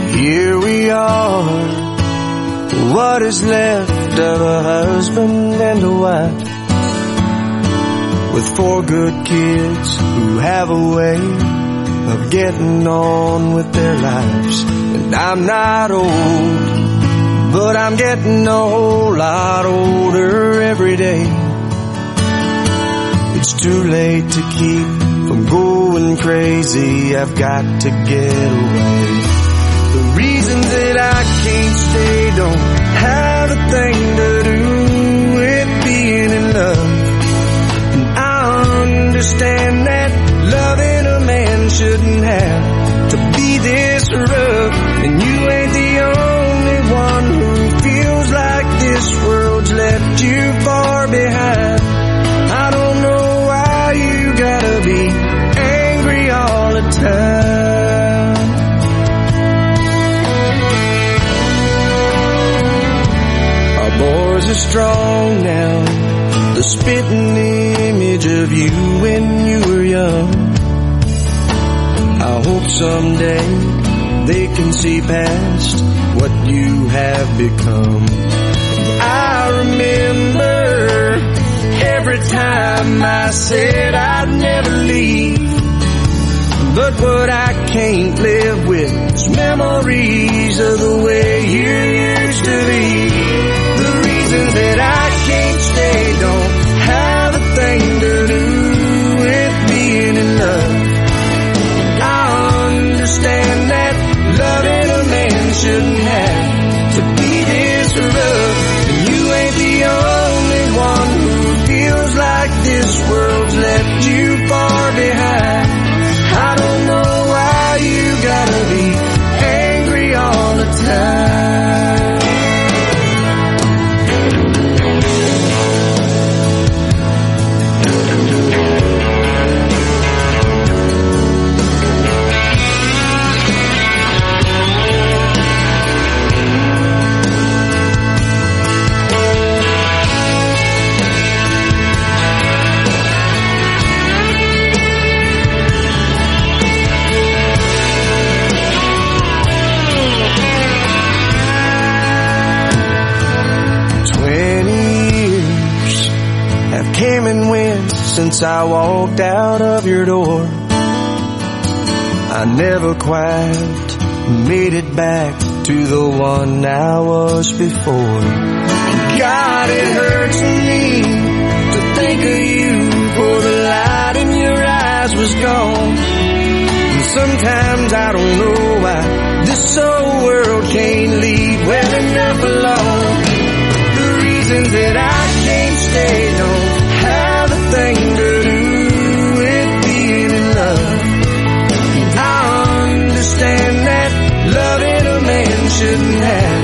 Here we are, what is left of a husband and a wife, with 4 good kids who have a way of getting on with their lives. And I'm not old, but I'm getting a whole lot older every day. It's too late to keep from going crazy, I've got to get away. The reasons that I can't stay don't have a thing to do with being in love. And I understand that loving a man shouldn't have to be this rough. And you ain't the only one who feels like this world's left you far behind. I don't know why you gotta be angry all the time. Our boys are strong now, the spitting image of you when you were young. I hope someday they can see past what you have become. I remember every time I said I'd never leave, but what I can't live with is memories of the way you used to be. The reasons that I can't stay don't have a thing to do with being in love. I understand that loving a man shouldn't have to be this rough. And you ain't the only one who feels like this world's left you far behind. I don't know why you gotta be angry all the time. Came and went since I walked out of your door. I never quite made it back to the one I was before. God, it hurts me to think of you, for the light in your eyes was gone. And sometimes I don't know why this old world can't leave well enough alone. The reasons that I can't stay don't have a thing to do with being in love. I understand that loving a man shouldn't have